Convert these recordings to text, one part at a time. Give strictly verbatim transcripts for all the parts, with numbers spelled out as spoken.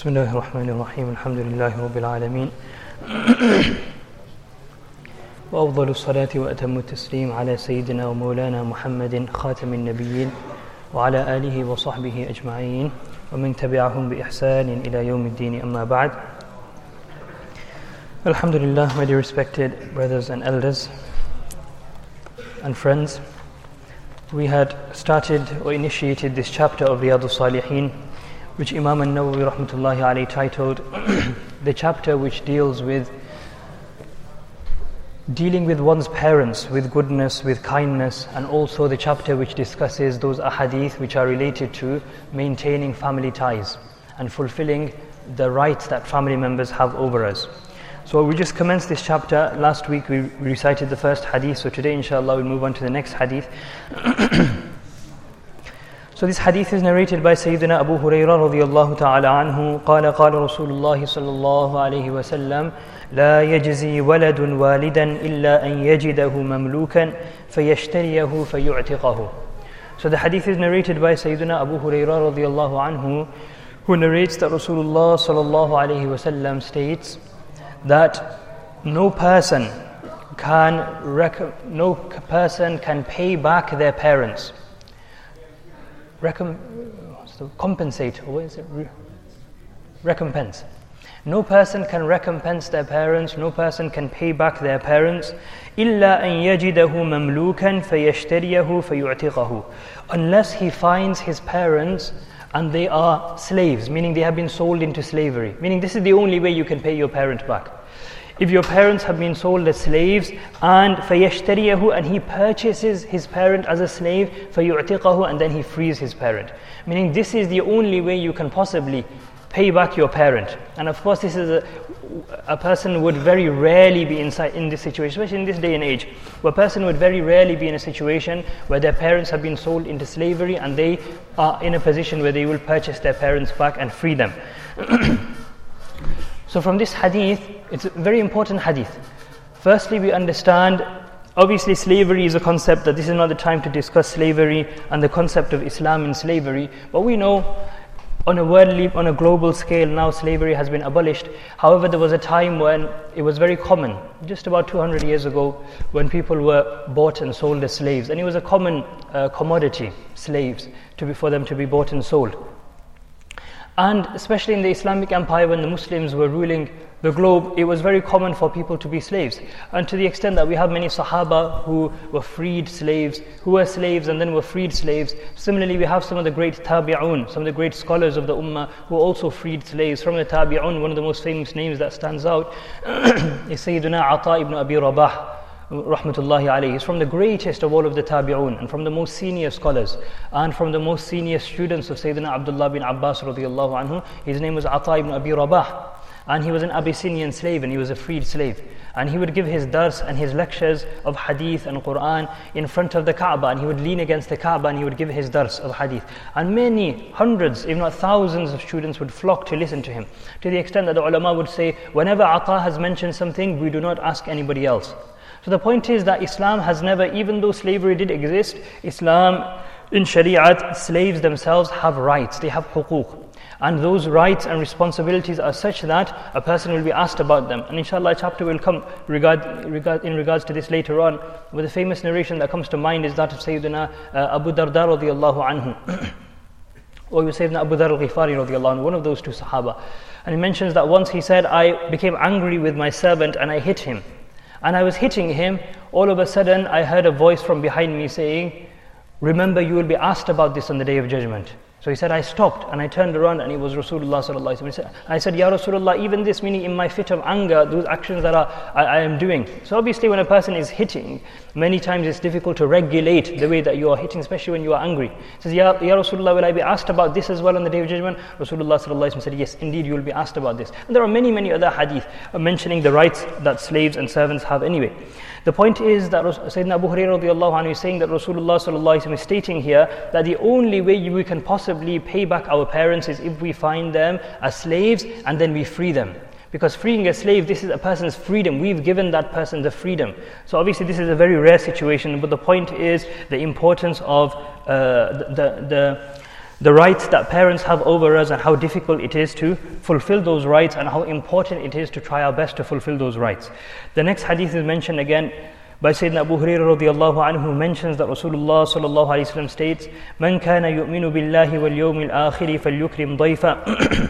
بسم الله الرحمن الرحيم الحمد لله رب العالمين وأفضل الصلاة وأتم التسليم على سيدنا ومولانا محمد خاتم النبيين وعلى آله وصحبه أجمعين ومن تبعهم بإحسان إلى يوم الدين أما بعد. Alhamdulillah, my dear respected brothers and elders and friends, we had started or initiated this chapter of Riyadus Salihin, which Imam An-Nawawi rahmatullahi alayhi titled the chapter which deals with dealing with one's parents with goodness, with kindness, and also the chapter which discusses those ahadith which are related to maintaining family ties and fulfilling the rights that family members have over us. So we just commenced this chapter. Last week we recited the first hadith, so today inshallah we'll move on to the next hadith. So this hadith is narrated by Sayyidina Abu Hurairah radiyallahu ta'ala anhu. قال قال رسول الله صلى الله عليه وسلم لا يجزي ولد والدا إلا أن يجده مملوكا فيشتريه فيعتقه. So the hadith is narrated by Sayyidina Abu Hurairah radiyallahu anhu, who narrates that Rasulullah sallallahu alayhi wasallam states that no person can rec- no person can pay back their parents. Recom- compensate, or what is it? Re- recompense. No person can recompense their parents, no person can pay back their parents إِلَّا أَن يَجِدَهُ مَمْلُوكًا فَيَشْتَرِيَهُ فَيُعْتِقَهُ, unless he finds his parents and they are slaves, meaning they have been sold into slavery. Meaning this is the only way you can pay your parent back. If your parents have been sold as slaves, and فَيَشْتَرِيَهُ, and he purchases his parent as a slave, فَيُعْتِقَهُ, and then he frees his parent. Meaning this is the only way you can possibly pay back your parent. And of course this is a, a person would very rarely be inside in this situation, especially in this day and age, where a person would very rarely be in a situation where their parents have been sold into slavery and they are in a position where they will purchase their parents back and free them. So from this hadith, it's a very important hadith. Firstly, we understand, obviously slavery is a concept, that this is not the time to discuss slavery and the concept of Islam in slavery, but we know on a worldly, on a global scale now slavery has been abolished. However, there was a time when it was very common, just about two hundred years ago, when people were bought and sold as slaves, and it was a common uh, commodity, slaves, to be, for them to be bought and sold. And especially in the Islamic Empire, when the Muslims were ruling the globe, it was very common for people to be slaves. And to the extent that we have many Sahaba who were freed slaves, who were slaves and then were freed slaves. Similarly, we have some of the great Tabi'un, some of the great scholars of the Ummah who also freed slaves. From the Tabi'un, one of the most famous names that stands out is Sayyiduna Ata ibn Abi Rabah rahmatullahi alayhi. He's from the greatest of all of the Tabi'un and from the most senior scholars and from the most senior students of Sayyidina Abdullah bin Abbas radiyallahu anhu. His name was Ata ibn Abi Rabah, and he was an Abyssinian slave and he was a freed slave, and he would give his dars and his lectures of hadith and Quran in front of the Kaaba, and he would lean against the Kaaba and he would give his dars of hadith, and many hundreds if not thousands of students would flock to listen to him, to the extent that the ulama would say, whenever Ata has mentioned something, we do not ask anybody else. So the point is that Islam has never, even though slavery did exist, Islam in Shari'at, slaves themselves have rights, they have huquq. And those rights and responsibilities are such that a person will be asked about them. And inshallah a chapter will come regard, regard, in regards to this later on. But the famous narration that comes to mind is that of Sayyidina uh, Abu Darda radiyallahu anhu. Or Sayyidina Abu Dhar al-Ghifari radiyallahu anhu, one of those two Sahaba. And he mentions that once he said, I became angry with my servant and I hit him. And I was hitting him, all of a sudden I heard a voice from behind me saying, remember you will be asked about this on the Day of Judgment. So he said, I stopped and I turned around and it was Rasulullah sallallahu alaihi wasallam. I said, Ya Rasulullah, even this, meaning in my fit of anger, those actions that are, I, I am doing. So obviously when a person is hitting, many times it's difficult to regulate the way that you are hitting, especially when you are angry. He says, Ya, Ya Rasulullah, will I be asked about this as well on the Day of Judgment? Rasulullah sallallahu alaihi wasallam said, yes, indeed you will be asked about this. And there are many, many other hadith mentioning the rights that slaves and servants have anyway. The point is that Sayyidina Abu Hurairah radiyallahu anhu is saying that Rasulullah sallallahu alaihi wasallam is stating here that the only way we can possibly pay back our parents is if we find them as slaves and then we free them. Because freeing a slave, this is a person's freedom. We've given that person the freedom. So obviously this is a very rare situation, but the point is the importance of uh, the, the, the the rights that parents have over us and how difficult it is to fulfill those rights and how important it is to try our best to fulfill those rights. The next hadith is mentioned again by Sayyidina Abu Hurairah radiyallahu anhu, who mentions that Rasulullah sallallahu alayhi wa sallam states, "Man kana yu'minu billahi wal yawmil akhiri falyukrim dayfa."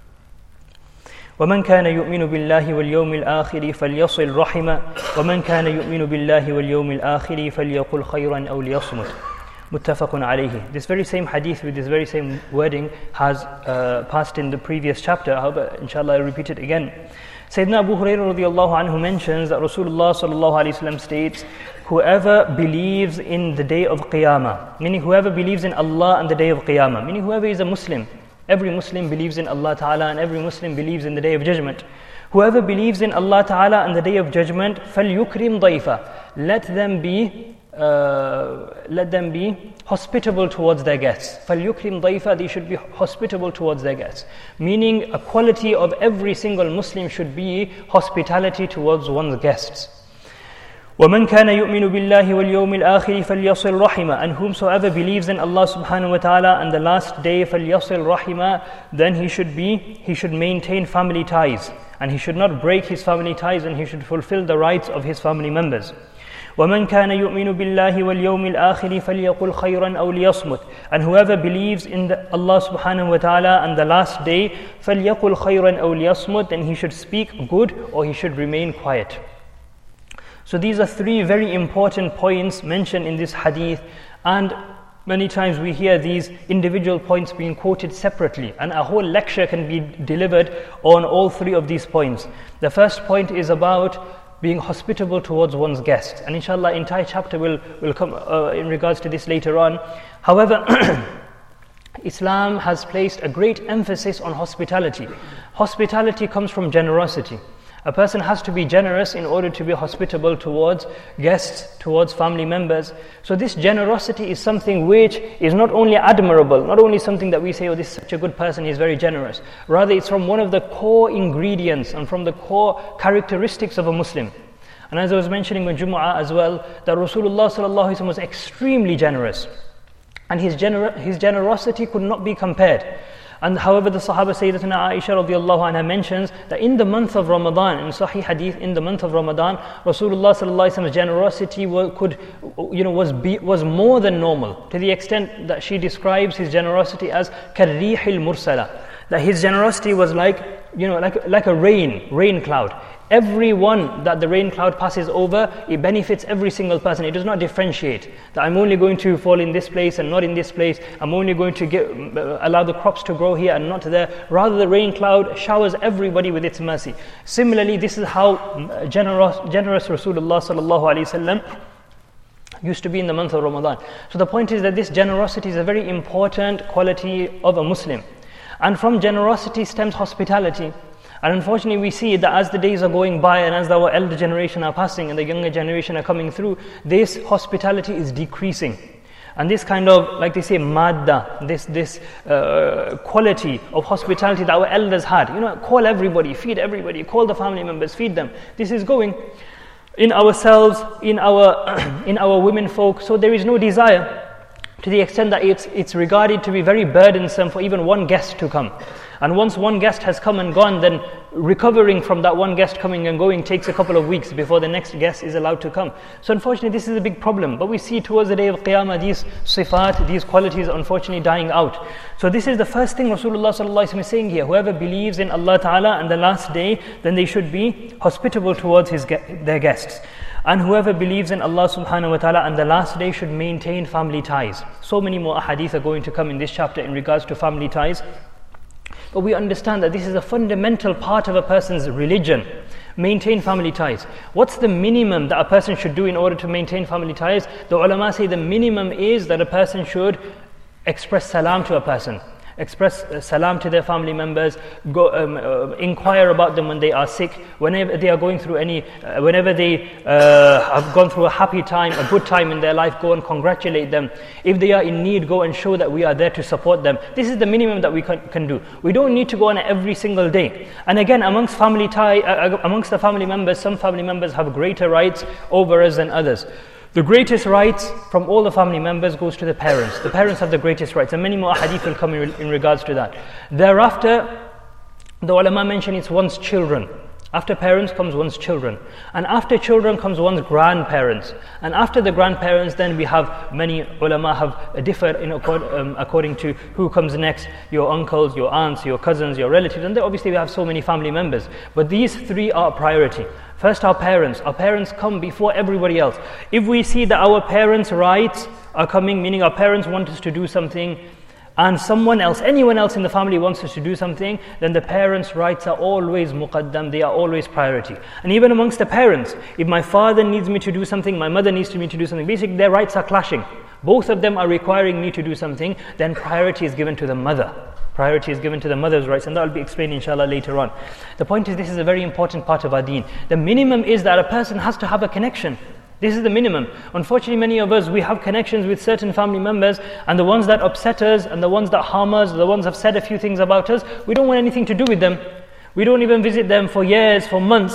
وَمَنْ كَانَ يُؤْمِنُ بِاللَّهِ وَالْيَوْمِ الْآخِرِ فَلْيَصِلْ رَحِمَهُ وَمَنْ كَانَ يُؤْمِنُ بِاللَّهِ وَالْيَوْمِ الْآخِرِ فَلْيَقُلْ خَيْرًا أَوْ لِيَصْمُتْ. Muttafaqun alayhi. This very same hadith with this very same wording has uh, passed in the previous chapter. However, inshallah, I'll repeat it again. Sayyidina Abu Hurairah radiyallahu anhu mentions that Rasulullah sallallahu alayhi wa sallam states, whoever believes in the day of Qiyamah, meaning whoever believes in Allah and the day of Qiyamah, meaning whoever is a Muslim, every Muslim believes in Allah Ta'ala and every Muslim believes in the day of judgment. Whoever believes in Allah Ta'ala and the day of judgment, فَلْيُكْرِمْ ضَيْفَ, let them be uh, let them be hospitable towards their guests. فَلْيُكْرِمْ ضَيْفَ, they should be hospitable towards their guests. Meaning a quality of every single Muslim should be hospitality towards one's guests. وَمَنْ كَانَ يُؤْمِنُ بِاللَّهِ وَالْيَوْمِ الْآخِرِ فَلْيَصِلْ رَحِمَهُ, and whomsoever believes in Allah subhanahu wa ta'ala and the last day, فَلْيَصِلْ رَحِمَهُ, then he should be, he should maintain family ties, and he should not break his family ties, and he should fulfill the rights of his family members. وَمَنْ كَانَ يُؤْمِنُ بِاللَّهِ وَالْيَوْمِ الْآخِرِ فَلْيَقُلْ خَيْرًا أَوْ لِيَصْمُتْ, and whoever believes in the Allah subhanahu wa ta'ala and the last day, فَلْيَقُلْ خَيْرًا أَوْ لِيَصْمُتْ, then he should speak good or he should remain quiet. So these are three very important points mentioned in this hadith, and many times we hear these individual points being quoted separately, and a whole lecture can be delivered on all three of these points. The first point is about being hospitable towards one's guests, and inshallah entire chapter will, will come uh, in regards to this later on. However, Islam has placed a great emphasis on hospitality. Hospitality comes from generosity. A person has to be generous in order to be hospitable towards guests, towards family members. So this generosity is something which is not only admirable, not only something that we say, oh, this is such a good person, he's very generous. Rather, it's from one of the core ingredients and from the core characteristics of a Muslim. And as I was mentioning on Jumu'ah as well, that Rasulullah sallallahu alaihi wasallam was extremely generous. And his, gener- his generosity could not be compared. And however, the Sahaba Sayyidatuna Aisha radiallahu anha mentions that in the month of Ramadan, in Sahih Hadith, in the month of Ramadan, Rasulullah sallallahu alaihi wasallam's generosity was, could, you know, was be, was more than normal, to the extent that she describes his generosity as karrihil mursala. That his generosity was like, you know, like like a rain, rain cloud. Every one that the rain cloud passes over, it benefits every single person. It does not differentiate that I'm only going to fall in this place and not in this place. I'm only going to get, uh, allow the crops to grow here and not there. Rather, the rain cloud showers everybody with its mercy. Similarly, this is how generous, generous Rasulullah sallallahu alaihi wasallam used to be in the month of Ramadan. So the point is that this generosity is a very important quality of a Muslim. And from generosity stems hospitality. And unfortunately, we see that as the days are going by and as our elder generation are passing and the younger generation are coming through, this hospitality is decreasing. And this kind of, like they say, madda, this this uh, quality of hospitality that our elders had, you know, call everybody, feed everybody, call the family members, feed them. This is going in ourselves, in our in our women folk. So there is no desire, to the extent that it's it's regarded to be very burdensome for even one guest to come. And once one guest has come and gone, then recovering from that one guest coming and going takes a couple of weeks before the next guest is allowed to come. So unfortunately, this is a big problem. But we see towards the day of Qiyamah, these sifat, these qualities are unfortunately dying out. So this is the first thing Rasulullah sallallahu alaihi wasallam is saying here. Whoever believes in Allah Ta'ala and the last day, then they should be hospitable towards his their guests. And whoever believes in Allah subhanahu wa ta'ala and the last day should maintain family ties. So many more ahadith are going to come in this chapter in regards to family ties. But we understand that this is a fundamental part of a person's religion. Maintain family ties. What's the minimum that a person should do in order to maintain family ties? The ulama say the minimum is that a person should express salam to a person. Express uh, salam to their family members, go um, uh, inquire about them when they are sick, whenever they are going through any, uh, whenever they uh, have gone through a happy time, a good time in their life, go and congratulate them. If they are in need, go and show that we are there to support them. This is the minimum that we can, can do. We don't need to go on every single day. And again, amongst family tie, uh, amongst the family members, some family members have greater rights over us than others. The greatest rights from all the family members goes to the parents. The parents have the greatest rights, and many more hadith will come in, in regards to that. Thereafter, the ulama mention it's one's children. After parents comes one's children. And after children comes one's grandparents. And after the grandparents, then we have, many ulama have differed in accord, um, according to who comes next. Your uncles, your aunts, your cousins, your relatives. And then obviously we have so many family members. But these three are priority. First, our parents. Our parents come before everybody else. If we see that our parents' rights are coming, meaning our parents want us to do something, and someone else, anyone else in the family wants us to do something, then the parents' rights are always muqaddam, they are always priority. And even amongst the parents, if my father needs me to do something, my mother needs me to do something, basically their rights are clashing. Both of them are requiring me to do something, then priority is given to the mother. Priority is given to the mother's rights, and that will be explained inshallah later on. The point is, this is a very important part of our deen. The minimum is that a person has to have a connection. This is the minimum. Unfortunately, many of us, we have connections with certain family members, and the ones that upset us, and the ones that harm us, the ones that have said a few things about us, we don't want anything to do with them. We don't even visit them for years, for months.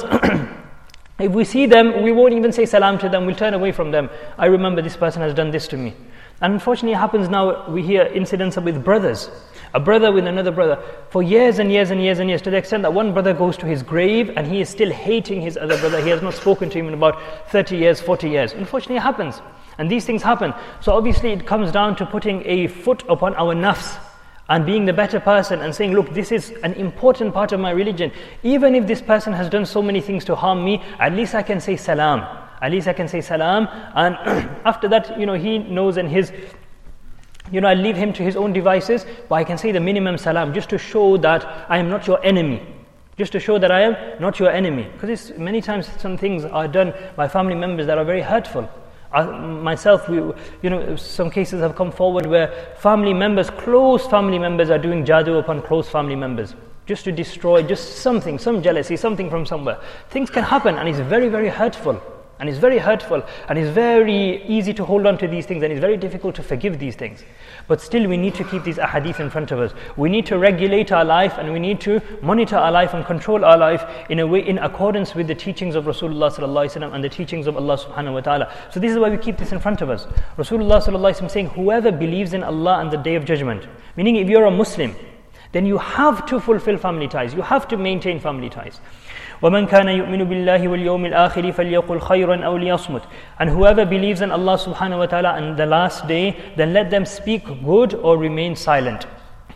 If we see them, we won't even say salam to them, we'll turn away from them. I remember this person has done this to me. And unfortunately it happens now, we hear incidents with brothers. A brother with another brother for years and years and years and years, to the extent that one brother goes to his grave and he is still hating his other brother. He has not spoken to him in about thirty years, forty years. Unfortunately it happens. And these things happen. So obviously it comes down to putting a foot upon our nafs and being the better person and saying, look, this is an important part of my religion. Even if this person has done so many things to harm me, at least I can say salam. At least I can say salam. And after that, you know, he knows, and his, you know, I leave him to his own devices, but I can say the minimum salam just to show that I am not your enemy. Just to show that I am not your enemy. Because many times some things are done by family members that are very hurtful. I, myself, we, you know, some cases have come forward where family members, close family members, are doing jadoo upon close family members. Just to destroy, just something, some jealousy, something from somewhere. Things can happen, and it's very, very hurtful. And it's very hurtful, and it's very easy to hold on to these things, and it's very difficult to forgive these things. But still we need to keep these ahadith in front of us. We need to regulate our life, and we need to monitor our life and control our life in a way in accordance with the teachings of Rasulullah sallallahu alaihi wasallam and the teachings of Allah subhanahu wa ta'ala. So this is why we keep this in front of us. Rasulullah sallallahu alaihi wasallam saying, whoever believes in Allah and the Day of Judgment, meaning if you're a Muslim, then you have to fulfill family ties. You have to maintain family ties. وَمَنْ كَانَ يُؤْمِنُ بِاللَّهِ وَالْيَوْمِ الْآخِرِ فَلْيَقُلْ خَيْرًا أَوْ لِيَصْمُتْ. And whoever believes in Allah subhanahu wa ta'ala and the last day, then let them speak good or remain silent.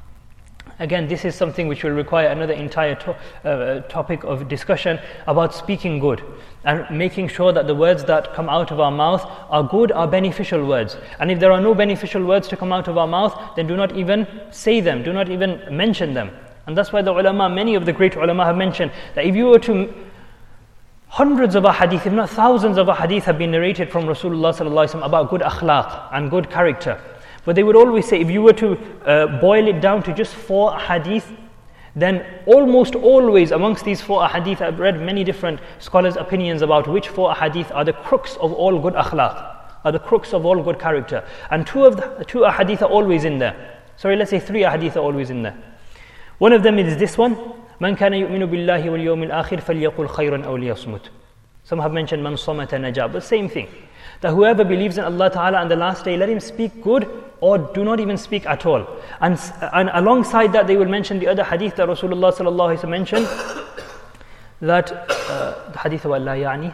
Again, this is something which will require another entire to- uh, topic of discussion about speaking good and making sure that the words that come out of our mouth are good, are beneficial words. And if there are no beneficial words to come out of our mouth, then do not even say them, do not even mention them. And that's why the ulama, many of the great ulama have mentioned that if you were to, hundreds of ahadith, if not thousands of ahadith have been narrated from Rasulullah sallallahu alaihi wasallam about good akhlaq and good character. But they would always say, if you were to uh, boil it down to just four ahadith, then almost always amongst these four ahadith, I've read many different scholars' opinions about which four ahadith are the crux of all good akhlaq, are the crux of all good character. And two of the two ahadith are always in there. Sorry, let's say three ahadith are always in there. One of them is this one, مَنْ كَانَ يُؤْمِنُ بِاللَّهِ وَالْيَوْمِ الْآخِرِ فَلْيَقُلْ خَيْرًا أَوْ لِيَصْمُتْ. Some have mentioned مَنْ صَمَتَ نَجَى, but same thing. That whoever believes in Allah Ta'ala and the last day, let him speak good or do not even speak at all. And, and alongside that, they will mention the other hadith that Rasulullah Sallallahu Alaihi Wasallam mentioned, that uh, the hadith of Allah يعني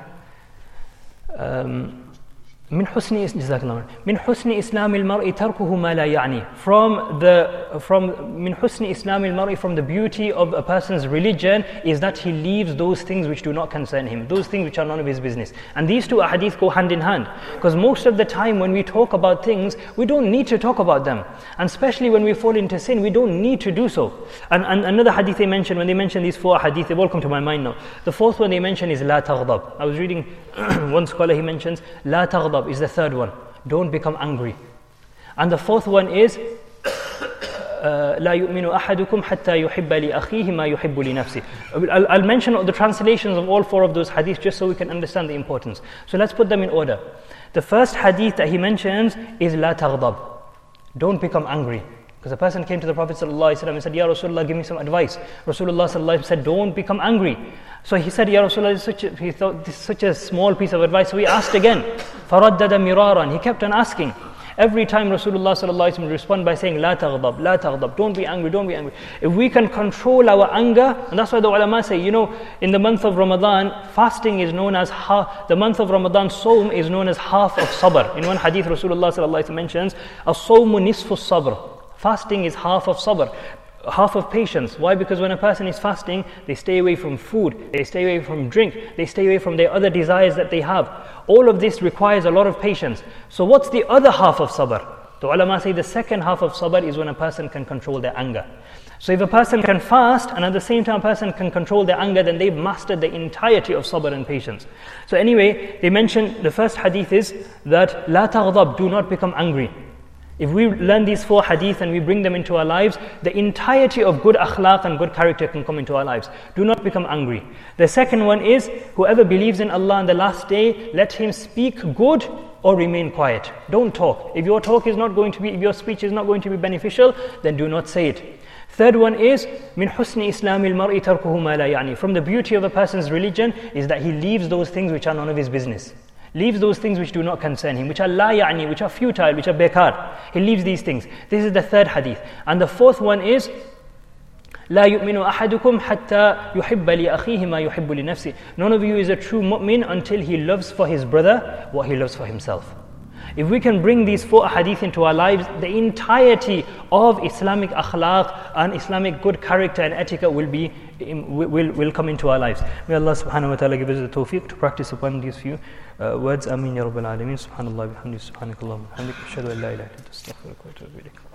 um, من حسن جزاك الله من حسن إسلام المرء تركه ما لا يعني. From the from من حسن إسلام المرء, from the beauty of a person's religion is that he leaves those things which do not concern him, those things which are none of his business. And these two ahadith go hand in hand, because most of the time when we talk about things, we don't need to talk about them, and especially when we fall into sin, we don't need to do so. And, and another hadith they mentioned, when they mention these four hadith, they all come to my mind now. The fourth one they mention is لا تغضب. I was reading one scholar, he mentions لا تغضب is the third one. Don't become angry. And the fourth one is لا يؤمن أحدكم حتى يحب لأخيه ما يحب لنفسه. I'll, I'll mention the translations of all four of those hadiths just so we can understand the importance. So let's put them in order. The first hadith that he mentions is لا تغضب. Don't become angry. Because a person came to the Prophet ﷺ and said, Ya Rasulullah, give me some advice. Rasulullah ﷺ said, don't become angry. So he said, Ya Rasulullah, this is such a, he thought this is such a small piece of advice. So he asked again. فَرَدَّدَ مِرَارًا. He kept on asking. Every time Rasulullah ﷺ would respond by saying, La taghdab, la taghdab, don't be angry, don't be angry. If we can control our anger, and that's why the ulama say, you know, in the month of Ramadan, fasting is known as, ha, the month of Ramadan, Sawm is known as half of sabr. In one hadith, Rasulullah ﷺ mentions, As-sawmu nisfu sabr. Fasting is half of sabr, half of patience. Why? Because when a person is fasting, they stay away from food, they stay away from drink, they stay away from their other desires that they have. All of this requires a lot of patience. So what's the other half of sabr? The ulama say the second half of sabr is when a person can control their anger. So if a person can fast and at the same time a person can control their anger, then they've mastered the entirety of sabr and patience. So anyway, they mentioned the first hadith is that La taghdab, do not become angry. If we learn these four hadith and we bring them into our lives, the entirety of good akhlaq and good character can come into our lives. Do not become angry. The second one is, whoever believes in Allah on the last day, let him speak good or remain quiet. Don't talk. If your talk is not going to be, if your speech is not going to be beneficial, then do not say it. Third one is, min husni islamil mar'i tarkuhu ma la ya'ni. From the beauty of a person's religion is that he leaves those things which are none of his business. Leaves those things which do not concern him, which are la ya'ni, which are futile, which are bekar. He leaves these things. This is the third hadith. And the fourth one is, لا يؤمن أحدكم حتى يحب لأخيه ما يحب لنفسه. None of you is a true mu'min until he loves for his brother what he loves for himself. If we can bring these four hadith into our lives, the entirety of Islamic akhlaq and Islamic good character and etiquette will be will will come into our lives. May Allah subhanahu wa ta'ala give us the tawfiq to practice upon these few uh, words. Ameen ya Rabbil Alameen. Subhanallah bihamdihi, subhanakallahumma wa bihamdika, ashhadu an la ilaha illa anta, astaghfiruka wa atubu ilayk.